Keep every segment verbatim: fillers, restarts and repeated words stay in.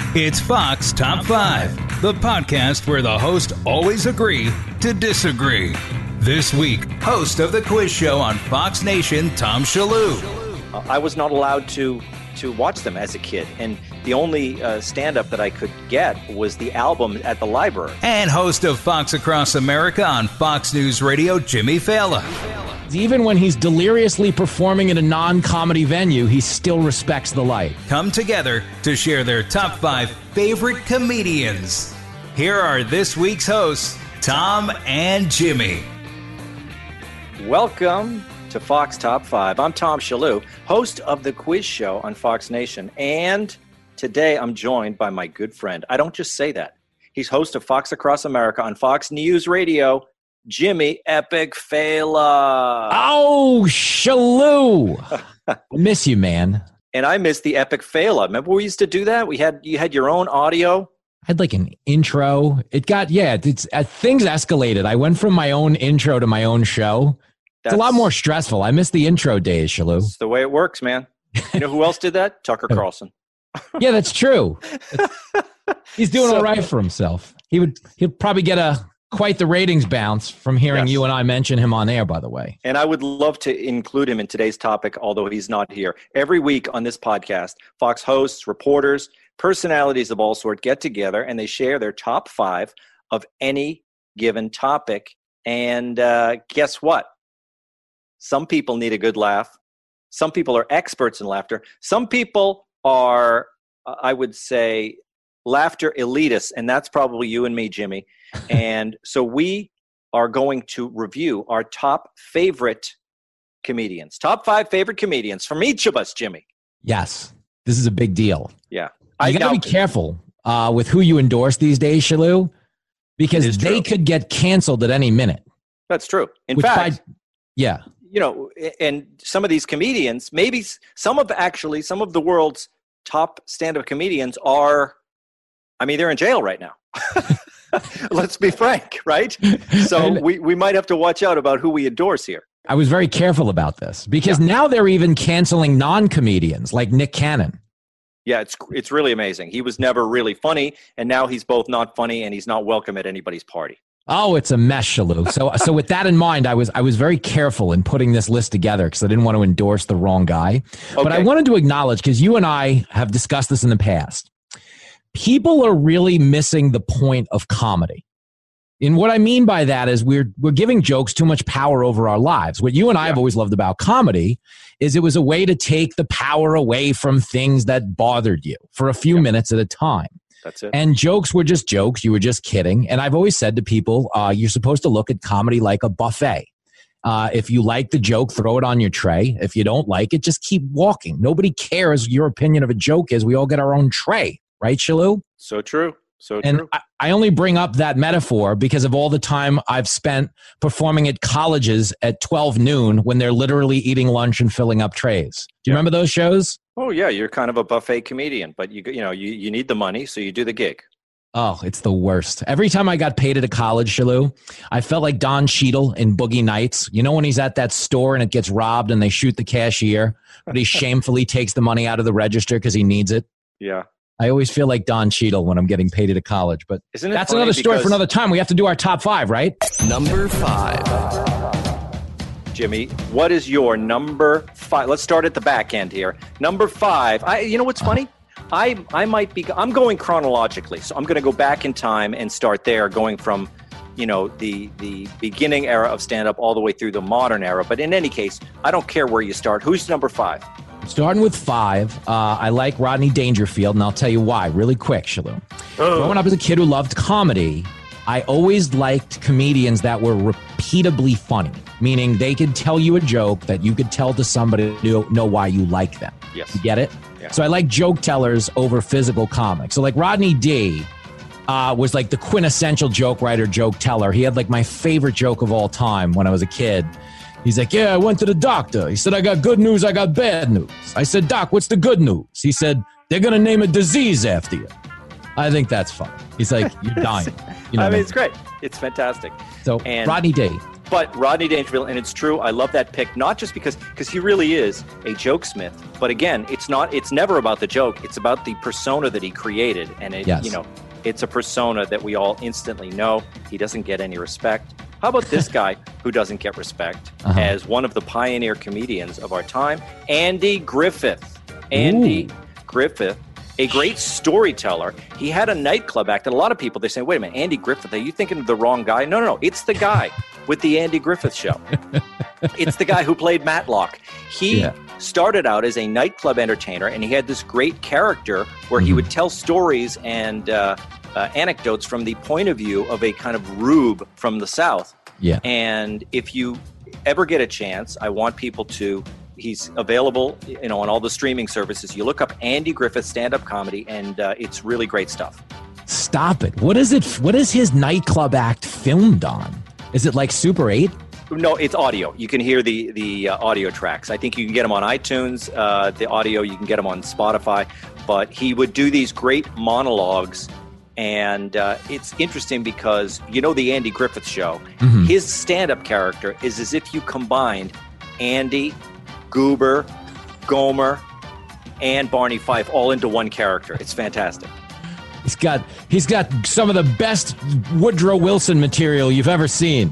It's Fox Top five, the podcast where the hosts always agree to disagree. This week, host of the quiz show on Fox Nation, Tom Shillue. Uh, I was not allowed to to watch them as a kid, and the only uh, stand-up that I could get was the album at the library. And host of Fox Across America on Fox News Radio, Jimmy Fallon. Even when he's deliriously performing in a non-comedy venue, he still respects the light. Come together to share their top five favorite comedians. Here are this week's hosts, Tom and Jimmy. Welcome to Fox Top five. I'm Tom Shillue, host of the quiz show on Fox Nation. And today I'm joined by my good friend. I don't just say that. He's host of Fox Across America on Fox News Radio, Jimmy Epic Fela. Oh, Shillue. I miss you, man. And I miss the Epic Fela. Remember we used to do that? We had you had your own audio. I had like an intro. It got, yeah, it's uh, things escalated. I went from my own intro to my own show. It's That's, a lot more stressful. I miss the intro days, Shillue. That's the way it works, man. You know who else did that? Tucker Carlson. Yeah, that's true. He's doing So- all right for himself. He would, he'll probably get a quite the ratings bounce from hearing Yes. you and I mention him on air, by the way. And I would love to include him in today's topic, although he's not here. Every week on this podcast, Fox hosts, reporters, personalities of all sort get together and they share their top five of any given topic. And uh, guess what? Some people need a good laugh. Some people are experts in laughter. Some people are, uh, I would say, laughter elitists, and that's probably you and me, Jimmy. And so we are going to review our top favorite comedians, top five favorite comedians from each of us, Jimmy. Yes, this is a big deal. Yeah. You got to be careful uh, with who you endorse these days, Shillue, because It is they true. could get canceled at any minute. That's true. In Which fact, by- yeah. you know, and some of these comedians, maybe s- some of actually some of the world's top stand-up comedians are, I mean, they're in jail right now. Let's be frank, right? So we, we might have to watch out about who we endorse here. I was very careful about this because now they're even canceling non-comedians like Nick Cannon. Yeah, it's it's really amazing. He was never really funny, and now he's both not funny and he's not welcome at anybody's party. Oh, it's a mess, Shillue. So, so with that in mind, I was I was very careful in putting this list together because I didn't want to endorse the wrong guy. But I Okay. wanted to acknowledge, because you and I have discussed this in the past, people are really missing the point of comedy. And what I mean by that is we're we're giving jokes too much power over our lives. What you and I have always loved about comedy is it was a way to take the power away from things that bothered you for a few minutes at a time. That's it. And jokes were just jokes. You were just kidding. And I've always said to people, uh, you're supposed to look at comedy like a buffet. Uh, if you like the joke, throw it on your tray. If you don't like it, just keep walking. Nobody cares your opinion of a joke is. We all get our own tray. Right, Shillue? So true. So And true. I, I only bring up that metaphor because of all the time I've spent performing at colleges at twelve noon when they're literally eating lunch and filling up trays. Do you Yeah. remember those shows? Oh yeah, you're kind of a buffet comedian, but you you know you, you need the money, so you do the gig. Oh, it's the worst. Every time I got paid at a college, Shillue, I felt like Don Cheadle in Boogie Nights. You know when he's at that store and it gets robbed and they shoot the cashier, but he shamefully takes the money out of the register because he needs it? Yeah, I always feel like Don Cheadle when I'm getting paid at a college. But isn't it? that's funny another story because- for another time. We have to do our top five, right? Number five. Jimmy, what is your number five? Let's start at the back end here. Number five. I, you know what's funny? I I might be. I'm going chronologically, so I'm going to go back in time and start there, going from, you know, the the beginning era of stand-up all the way through the modern era. But in any case, I don't care where you start. Who's number five? Starting with five, uh, I like Rodney Dangerfield, and I'll tell you why really quick, Shillue. Growing up as a kid who loved comedy, I always liked comedians that were repeatably funny, meaning they could tell you a joke that you could tell to somebody to know why you like them. Yes. You get it? Yeah. So I like joke tellers over physical comics. So like Rodney D uh, was like the quintessential joke writer, joke teller. He had like my favorite joke of all time when I was a kid. He's like, yeah, I went to the doctor. He said, I got good news, I got bad news. I said, Doc, what's the good news? He said, they're going to name a disease after you. I think that's funny. He's like, you're dying. You know I what mean, it's great. It's fantastic. So and- Rodney D. But Rodney Dangerfield, and it's true, I love that pick, not just because because he really is a jokesmith, but again, it's not it's never about the joke, it's about the persona that he created. And it, yes. you know, it's a persona that we all instantly know. He doesn't get any respect. How about this guy who doesn't get respect uh-huh. as one of the pioneer comedians of our time, Andy Griffith. Andy Ooh. Griffith, a great storyteller. He had a nightclub act, and a lot of people, they say, wait a minute, Andy Griffith, are you thinking of the wrong guy? No, no, no, it's the guy with the Andy Griffith Show. It's the guy who played Matlock. He yeah. started out as a nightclub entertainer, and he had this great character where mm-hmm. he would tell stories and uh, uh, anecdotes from the point of view of a kind of rube from the South. Yeah. And if you ever get a chance, I want people to, he's available, you know, on all the streaming services. You look up Andy Griffith stand-up comedy, and uh, it's really great stuff. Stop it. What is it? What is his nightclub act filmed on? Is it like Super eight? No, it's audio. You can hear the the uh, audio tracks. I think you can get them on iTunes. Uh, the audio, you can get them on Spotify. But he would do these great monologues, and uh, it's interesting because, you know, the Andy Griffith Show, mm-hmm. his stand-up character is as if you combined Andy, Goober, Gomer, and Barney Fife all into one character. It's fantastic. He's got he's got some of the best Woodrow Wilson material you've ever seen.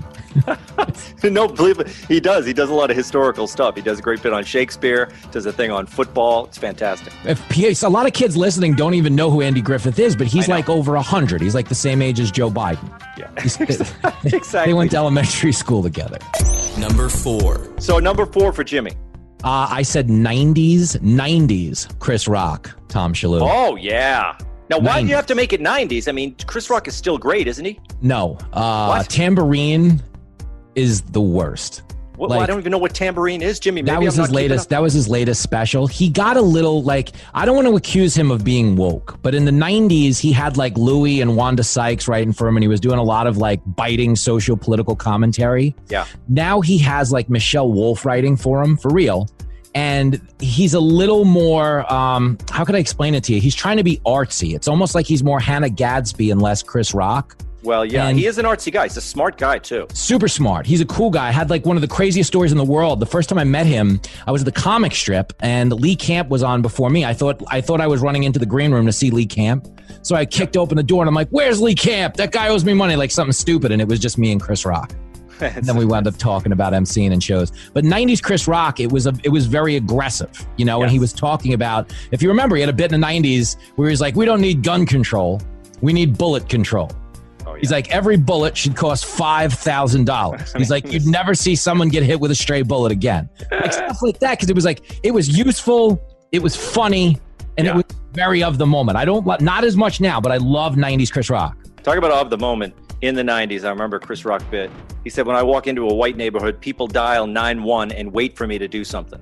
No, believe it. He does. He does a lot of historical stuff. He does a great bit on Shakespeare, does a thing on football. It's fantastic. If a lot of kids listening don't even know who Andy Griffith is, but he's like over one hundred. He's like the same age as Joe Biden. Yeah, exactly. They went to elementary school together. Number four. So number four for Jimmy. Uh, I said nineties, nineties Chris Rock, Tom Shillue. Oh, yeah. Now, why do you have to make it nineties? I mean, Chris Rock is still great, isn't he? No. Uh, Tambourine is the worst. Well, like, I don't even know what Tambourine is, Jimmy. Maybe that was I'm his not latest. That was his latest special. He got a little like, I don't want to accuse him of being woke, but in the nineties, he had like Louis and Wanda Sykes writing for him, and he was doing a lot of like biting socio-political commentary. Yeah. Now he has like Michelle Wolf writing for him, for real. And he's a little more, um, how could I explain it to you? He's trying to be artsy. It's almost like he's more Hannah Gadsby and less Chris Rock. Well, yeah, and he is an artsy guy. He's a smart guy, too. Super smart. He's a cool guy. I had like one of the craziest stories in the world. The first time I met him, I was at the comic strip, and Lee Camp was on before me. I thought I thought I was running into the green room to see Lee Camp. So I kicked open the door, and I'm like, where's Lee Camp? That guy owes me money, like something stupid. And it was just me and Chris Rock. And then we wound up talking about emceeing and shows. But nineties Chris Rock, it was a, it was very aggressive, you know, yes. And he was talking about, if you remember, he had a bit in the nineties where he's like, we don't need gun control. We need bullet control. Oh, yeah. He's like, every bullet should cost five thousand dollars. He's like, you'd never see someone get hit with a stray bullet again. Like stuff like that, because it was like, it was useful, it was funny, and yeah. it was very of the moment. I don't, not as much now, but I love nineties Chris Rock. Talk about of the moment. In the nineties, I remember Chris Rock bit. He said, when I walk into a white neighborhood, people dial nine one and wait for me to do something.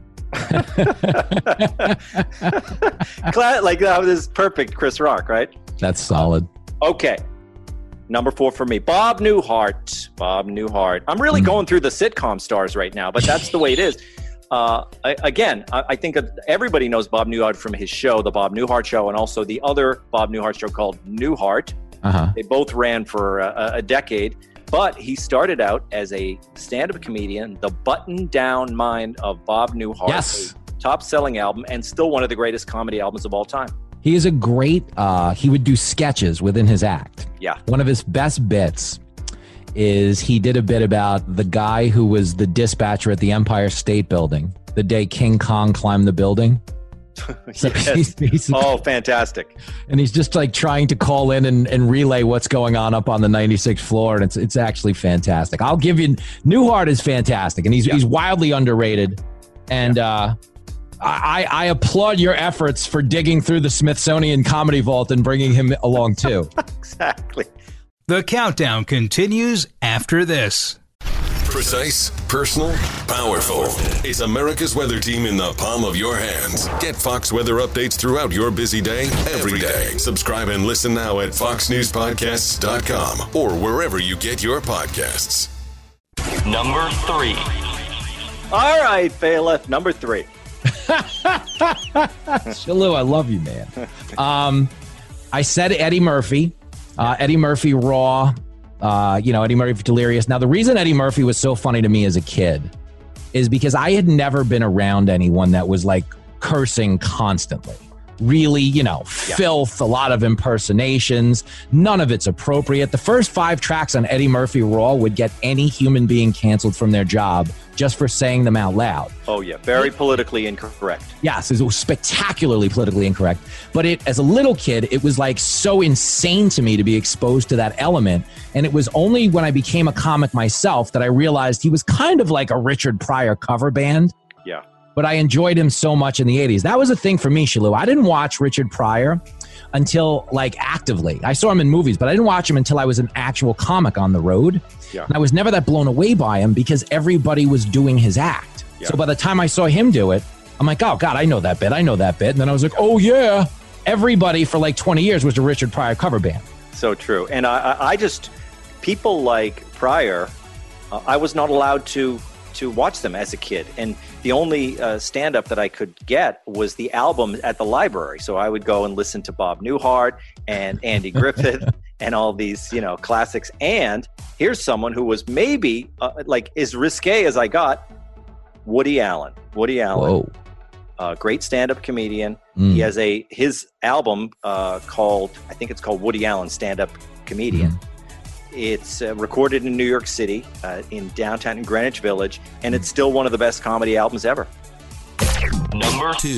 Like, that was perfect Chris Rock, right? That's solid. Okay. Number four for me, Bob Newhart. Bob Newhart. I'm really mm. going through the sitcom stars right now, but that's the way it is. Uh, I, again, I, I think everybody knows Bob Newhart from his show, The Bob Newhart Show, and also the other Bob Newhart show called Newhart. Uh-huh. They both ran for a, a decade, but he started out as a stand-up comedian, The Button-Down Mind of Bob Newhart, yes. a top-selling album, and still one of the greatest comedy albums of all time. He is a great, uh, he would do sketches within his act. Yeah. One of his best bits is he did a bit about the guy who was the dispatcher at the Empire State Building the day King Kong climbed the building. So yes. he's, he's, oh, fantastic. And he's just like trying to call in and, and relay what's going on up on the ninety-sixth floor. And it's it's actually fantastic. I'll give you, Newhart is fantastic. And he's, yeah. he's wildly underrated. And yeah. uh, I, I applaud your efforts for digging through the Smithsonian Comedy Vault and bringing him along too. Exactly. The countdown continues after this. Precise, personal, powerful. It's America's weather team in the palm of your hands. Get Fox weather updates throughout your busy day, every day. Subscribe and listen now at fox news podcasts dot com or wherever you get your podcasts. Number three. All right, Phelan, number three. Shillue, I love you, man. Um, I said Eddie Murphy. Uh, Eddie Murphy Raw. Uh, you know, Eddie Murphy, Delirious. Now, the reason Eddie Murphy was so funny to me as a kid is because I had never been around anyone that was like cursing constantly. Really, you know, yeah. filth, a lot of impersonations. None of it's appropriate. The first five tracks on Eddie Murphy Raw would get any human being canceled from their job just for saying them out loud. Oh, yeah. Very politically incorrect. Yes, it was spectacularly politically incorrect. But it, as a little kid, it was like so insane to me to be exposed to that element. And it was only when I became a comic myself that I realized he was kind of like a Richard Pryor cover band. Yeah. But I enjoyed him so much in the eighties. That was a thing for me, Shalou. I didn't watch Richard Pryor until, like, actively. I saw him in movies, but I didn't watch him until I was an actual comic on the road. Yeah. And I was never that blown away by him because everybody was doing his act. Yeah. So by the time I saw him do it, I'm like, oh, God, I know that bit. I know that bit. And then I was like, oh, yeah. Everybody for like twenty years was a Richard Pryor cover band. So true. And I, I just, people like Pryor, uh, I was not allowed to to watch them as a kid. And the only uh, stand-up that I could get was the album at the library. So I would go and listen to Bob Newhart and Andy Griffith and all these, you know, classics. And here's someone who was maybe uh, like as risque as I got, Woody Allen. Woody Allen. Whoa. Uh, great stand-up comedian. Mm. He has a his album uh, called, I think it's called Woody Allen Stand-Up Comedian. Mm. It's uh, recorded in New York City, uh, in downtown in Greenwich Village, and it's still one of the best comedy albums ever. Number two.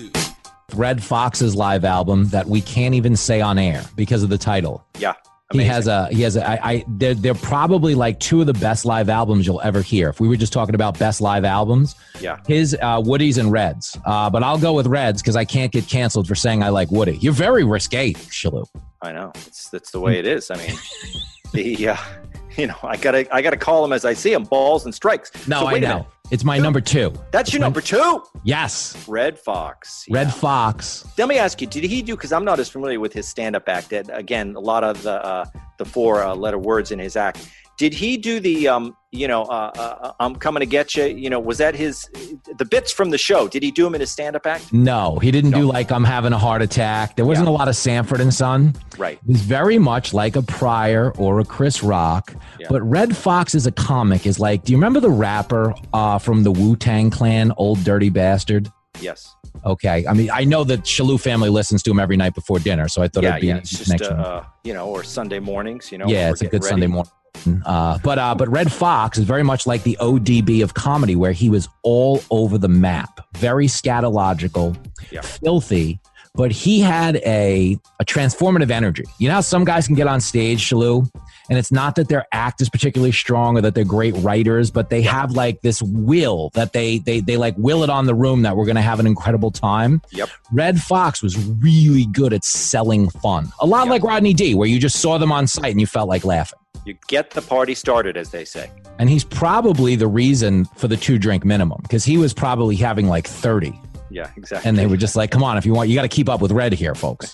Redd Foxx's live album that we can't even say on air because of the title. Yeah. Amazing. He has a, he has a, I, I, they're, they're probably like two of the best live albums you'll ever hear. If we were just talking about best live albums, yeah, his, uh, Woody's and Redd's. Uh, but I'll go with Redd's because I can't get canceled for saying I like Woody. You're very risque, Shalou. I know. It's, that's the way it is. I mean, the, uh, you know, I gotta, I gotta call him as I see him, balls and strikes. No, so I know. It's my number two. That's your number two? Yes. Redd Foxx. Yeah. Redd Foxx. Let me ask you, did he do, because I'm not as familiar with his stand-up act. Again, a lot of the uh, the four uh, letter words in his act. Did he do the, um, you know, uh, uh, I'm coming to get you, you know, was that his, the bits from the show, did he do them in his stand-up act? No, he didn't no. do like I'm having a heart attack. There wasn't yeah. a lot of Sanford and Son. Right. It was very much like a Pryor or a Chris Rock. Yeah. But Redd Foxx as a comic is like, do you remember the rapper uh, from the Wu-Tang Clan, Old Dirty Bastard? Yes. Okay. I mean, I know that Shalou family listens to him every night before dinner, so I thought yeah, it'd be yeah, a it's just, connection. Uh, you know, or Sunday mornings, you know. Yeah, it's a good ready. Sunday morning. Uh, but uh, but Redd Foxx is very much like the O D B of comedy, where he was all over the map, very scatological, yeah. filthy, but he had a a transformative energy. You know how some guys can get on stage, Shalou, and it's not that their act is particularly strong or that they're great writers, but they yeah. have like this will that they they they like will it on the room that we're going to have an incredible time. Yep. Redd Foxx was really good at selling fun, a lot yep. like Rodney D, where you just saw them on site and you felt like laughing. You get the party started, as they say. And he's probably the reason for the two drink minimum, because he was probably having like thirty. Yeah, exactly. And they were just like, come on, if you want, you got to keep up with Redd here, folks.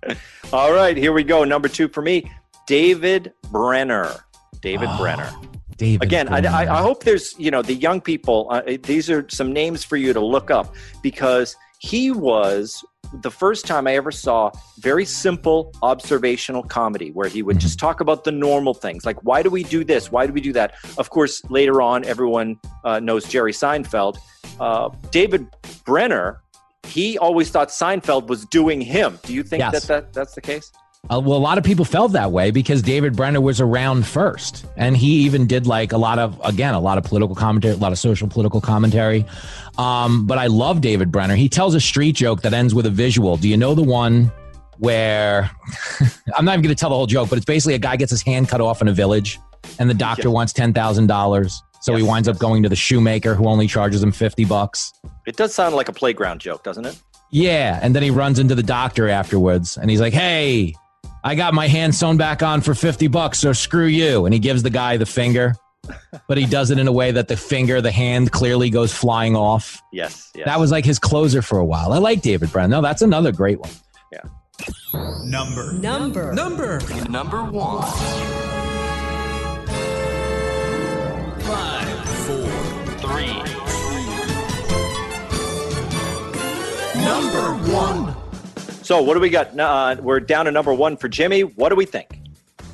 All right, here we go. Number two for me, David Brenner. David oh, Brenner. David Again, Brenner. I, I hope there's, you know, the young people, uh, these are some names for you to look up, because he was the first time I ever saw very simple observational comedy where he would just talk about the normal things. Like, why do we do this? Why do we do that? Of course, later on, everyone uh, knows Jerry Seinfeld. Uh, David Brenner, he always thought Seinfeld was doing him. Do you think yes. that, that that's the case? Uh, well, a lot of people felt that way because David Brenner was around first. And he even did like a lot of, again, a lot of political commentary, a lot of social political commentary. Um, but I love David Brenner. He tells a street joke that ends with a visual. Do you know the one where, I'm not even going to tell the whole joke, but it's basically a guy gets his hand cut off in a village and the doctor yeah. wants ten thousand dollars. So yes, he winds yes. up going to the shoemaker who only charges him fifty bucks. It does sound like a playground joke, doesn't it? Yeah. And then he runs into the doctor afterwards and he's like, hey, I got my hand sewn back on for fifty bucks, so screw you. And he gives the guy the finger, but he does it in a way that the finger, the hand clearly goes flying off. Yes. yes. That was like his closer for a while. I like David Brenner. No, that's another great one. Yeah. Number. Number. Number. Number one. Five. Four. Three. Number one. So what do we got? Uh, we're down to number one for Jimmy. What do we think?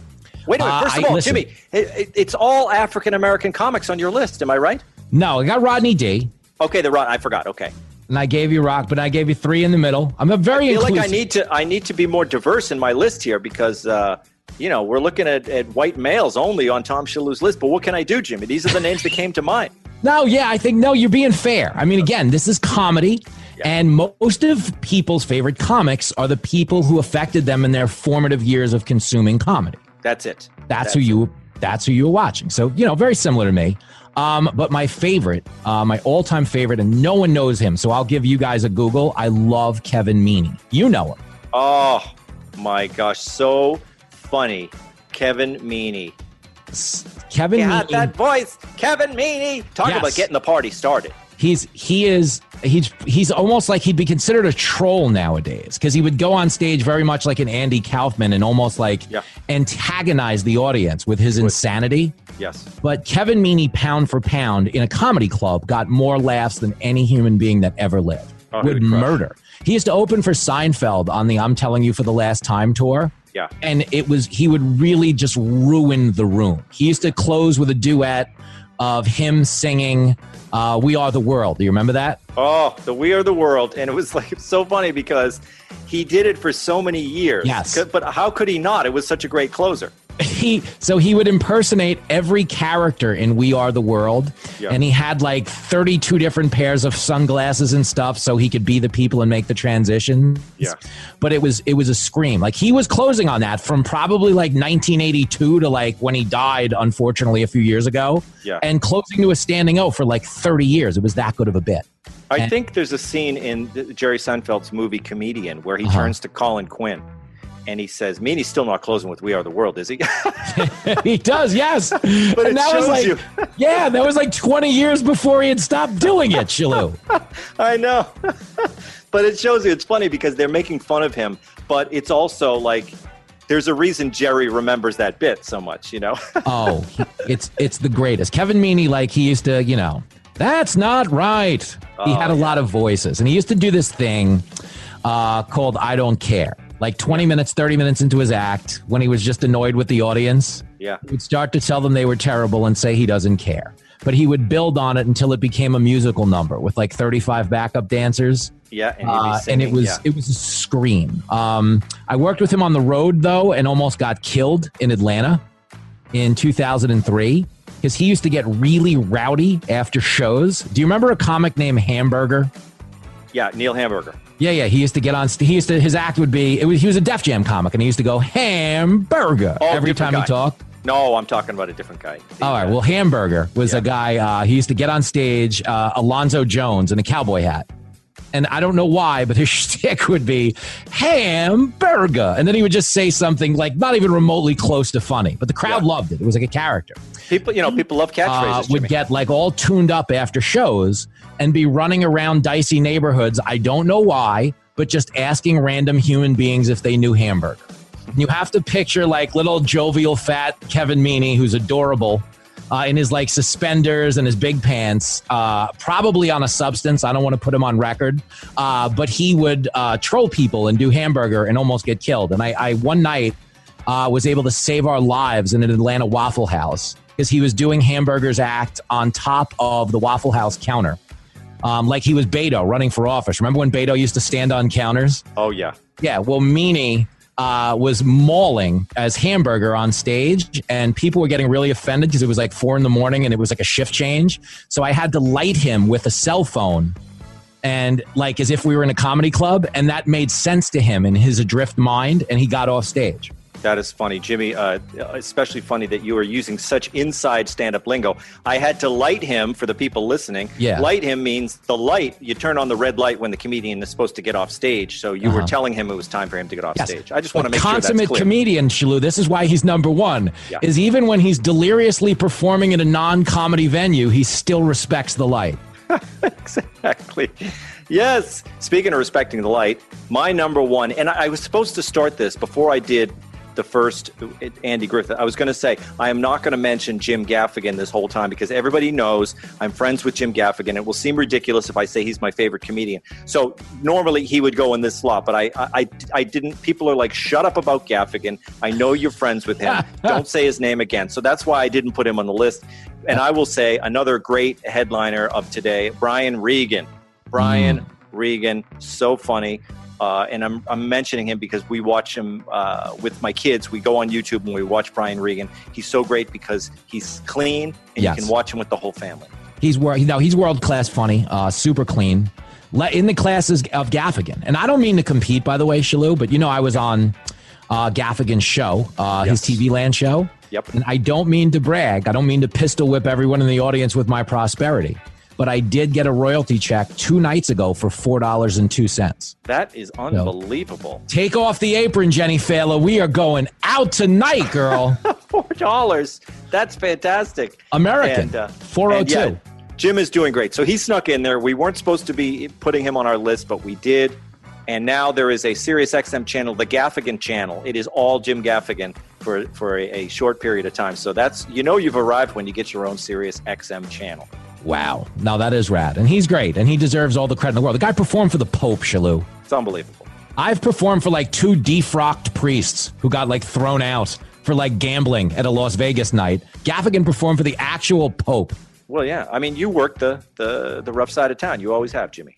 Wait a minute. Uh, First of I- all, listen. Jimmy, it, it, it's all African-American comics on your list. Am I right? No, I got Rodney D, Okay, the Rod. I forgot. Okay. and I gave you Rock, but I gave you three in the middle. I'm a very I feel inclusive. like I need to I need to be more diverse in my list here because uh, you know we're looking at, at white males only on Tom Shalhoub's list. But what can I do, Jimmy? These are the names that came to mind. No, yeah, I think, no, you're being fair. I mean, again, this is comedy, Yeah. and most of people's favorite comics are the people who affected them in their formative years of consuming comedy. That's it. That's, who you that's who you were watching. So, you know, very similar to me. Um, but my favorite, uh, my all-time favorite, and no one knows him, so I'll give you guys a Google. I love Kevin Meaney. You know him. Oh my gosh, so funny, Kevin Meaney. Kevin He had Meaney. that voice, Kevin Meaney. Talk Yes. about getting the party started. He's he is he's he's almost like he'd be considered a troll nowadays because he would go on stage very much like an Andy Kaufman and almost like Yeah. antagonize the audience with his insanity. Yes. But Kevin Meaney, pound for pound, in a comedy club, got more laughs than any human being that ever lived. Oh, he Would would crush. murder. He used to open for Seinfeld on the "I'm Telling You for the Last Time" tour. Yeah. And it was, he would really just ruin the room. He used to close with a duet of him singing uh, We Are the World. Do you remember that? Oh, the We Are the World. And it was like so funny because he did it for so many years. Yes. C- But how could he not? It was such a great closer. He so he would impersonate every character in We Are the World, Yeah. and he had like thirty-two different pairs of sunglasses and stuff so he could be the people and make the transition. Yeah. But it was it was a scream. Like he was closing on that from probably like nineteen eighty-two to like when he died, unfortunately, a few years ago. Yeah. And closing to a standing O for like thirty years. It was that good of a bit. I And- think there's a scene in the- Jerry Seinfeld's movie Comedian where he Uh-huh. turns to Colin Quinn and he says, Meaney's still not closing with We Are the World, is he? He does, yes. But and it that was shows like, you. yeah, that was like twenty years before he had stopped doing it, Shalhoub. I know. But it shows you, it's funny because they're making fun of him, but it's also like, there's a reason Jerry remembers that bit so much, you know? Oh, he- it's it's the greatest. Kevin Meaney, like he used to, you know, that's not right. He Oh, had a lot of voices, and he used to do this thing uh, called I Don't Care. Like twenty minutes, thirty minutes into his act, when he was just annoyed with the audience, Yeah. he would start to tell them they were terrible and say he doesn't care. But he would build on it until it became a musical number with like thirty-five backup dancers. Yeah. And, he'd be Uh, and singing, it was yeah. it was a scream. Um, I worked with him on the road though, and almost got killed in Atlanta in two thousand three because he used to get really rowdy after shows. Do you remember a comic named Hamburger? Yeah, Neil Hamburger. Yeah, yeah. He used to get on. st- He used to. His act would be. It was. He was a Def Jam comic, and he used to go Hamburger Oh, every different time guy. he talked. No, I'm talking about a different guy. The, All right. uh, Well, Hamburger was Yeah. a guy. Uh, he used to get on stage, uh, Alonzo Jones, in a cowboy hat. And I don't know why, but his shtick would be Hamburger. And then he would just say something like not even remotely close to funny, but the crowd Yeah. loved it. It was like a character. people, you know, people love catchphrases. Uh, Jimmy. would get like all tuned up after shows and be running around dicey neighborhoods. I don't know why, but just asking random human beings if they knew Hamburger. You have to picture like little jovial fat Kevin Meaney, who's adorable, uh, in his like suspenders and his big pants, uh, probably on a substance. I don't want to put him on record, uh, but he would uh, troll people and do Hamburger and almost get killed. And I, I one night uh, was able to save our lives in an Atlanta Waffle House because he was doing Hamburger's act on top of the Waffle House counter. Um, like he was Beto running for office. Remember when Beto used to stand on counters? Oh, yeah. Yeah, well, Meaney uh, was mauling as Hamburger on stage, and people were getting really offended because it was like four in the morning and it was like a shift change. So I had to light him with a cell phone and like as if we were in a comedy club, and that made sense to him in his adrift mind, and he got off stage. That is funny, Jimmy. Uh, especially funny that you are using such inside stand-up lingo. I had to light him for the people listening. Yeah. Light him means the light. You turn on the red light when the comedian is supposed to get off stage. So you were Uh-huh. telling him it was time for him to get off Yes. stage. I just want to But make sure that's consummate clear. comedian, Shalhoub, this is why he's number one, Yeah. is even when he's deliriously performing in a non-comedy venue, he still respects the light. Exactly. Yes. Speaking of respecting the light, my number one, and I, I was supposed to start this before I did the first Andy Griffith. I was going to say, I am not going to mention Jim Gaffigan this whole time because everybody knows I'm friends with Jim Gaffigan. It will seem ridiculous if I say he's my favorite comedian. So normally he would go in this slot, but I, I, I didn't. People are like, shut up about Gaffigan. I know you're friends with him. Don't say his name again. So that's why I didn't put him on the list. And I will say another great headliner of today, Brian Regan. Brian mm. Regan, so funny. Uh, and I'm, I'm mentioning him because we watch him uh, with my kids. We go on YouTube and we watch Brian Regan. He's so great because he's clean and yes. you can watch him with the whole family. He's no, he's world class funny, uh, super clean. In the classes of Gaffigan. And I don't mean to compete, by the way, Shalou, but you know I was on uh, Gaffigan's show, uh, yes. his T V Land show. Yep. And I don't mean to brag. I don't mean to pistol whip everyone in the audience with my prosperity. But I did get a royalty check two nights ago for four dollars and two cents. That is unbelievable. So, take off the apron, Jenny Failer. We are going out tonight, girl. four dollars. That's fantastic. American. And, uh, four oh two. And yeah, Jim is doing great. So he snuck in there. We weren't supposed to be putting him on our list, but we did. And now there is a Sirius X M channel, the Gaffigan channel. It is all Jim Gaffigan for, for a, a short period of time. So that's, you know, you've arrived when you get your own Sirius X M channel. Wow. Now that is rad. And he's great. And he deserves all the credit in the world. The guy performed for the Pope, Shalou. It's unbelievable. I've performed for like two defrocked priests who got like thrown out for like gambling at a Las Vegas night. Gaffigan performed for the actual Pope. Well, yeah. I mean, you work the, the, the rough side of town. You always have, Jimmy.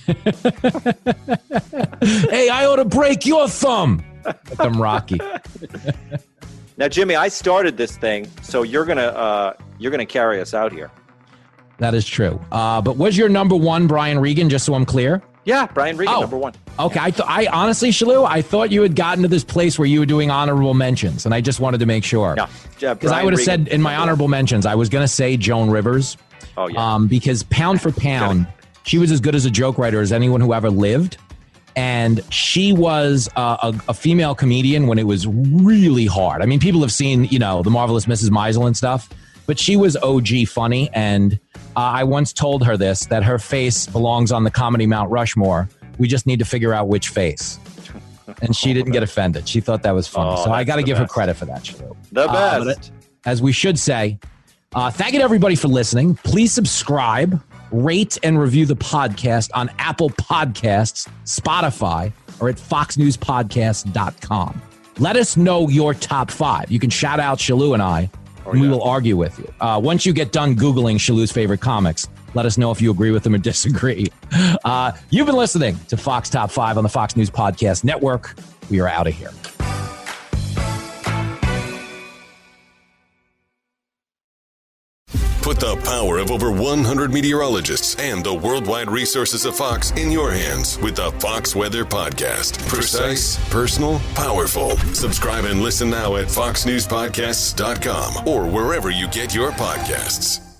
Hey, I ought to break your thumb. I'm Rocky. Now, Jimmy, I started this thing, so you're gonna uh, you're gonna carry us out here. That is true. Uh, but was your number one Brian Regan, just so I'm clear? Yeah, Brian Regan, oh, number one. Okay. I, th- I honestly, Shalou, I thought you had gotten to this place where you were doing honorable mentions, and I just wanted to make sure. Yeah. Because I would have said in my honorable mentions, I was going to say Joan Rivers. Oh, yeah. Um, because pound for pound, she was as good as a joke writer as anyone who ever lived. And she was uh, a, a female comedian when it was really hard. I mean, people have seen, you know, The Marvelous Missus Maisel and stuff, but she was O G funny. And uh, I once told her this, that her face belongs on the comedy Mount Rushmore. We just need to figure out which face. And she didn't get offended. She thought that was funny. Oh, so I got to give best. her credit for that, Shalou. The best. Uh, it, as we should say, uh, thank you to everybody for listening. Please subscribe, rate, and review the podcast on Apple Podcasts, Spotify, or at fox news podcast dot com. Let us know your top five. You can shout out Shalou and I, oh, and yeah. we will argue with you. Uh, once you get done Googling Shalou's favorite comics, let us know if you agree with them or disagree. Uh, you've been listening to Fox Top five on the Fox News Podcast Network. We are out of here. Put the power of over one hundred meteorologists and the worldwide resources of Fox in your hands with the Fox Weather Podcast. Precise, personal, powerful. Subscribe and listen now at fox news podcasts dot com or wherever you get your podcasts.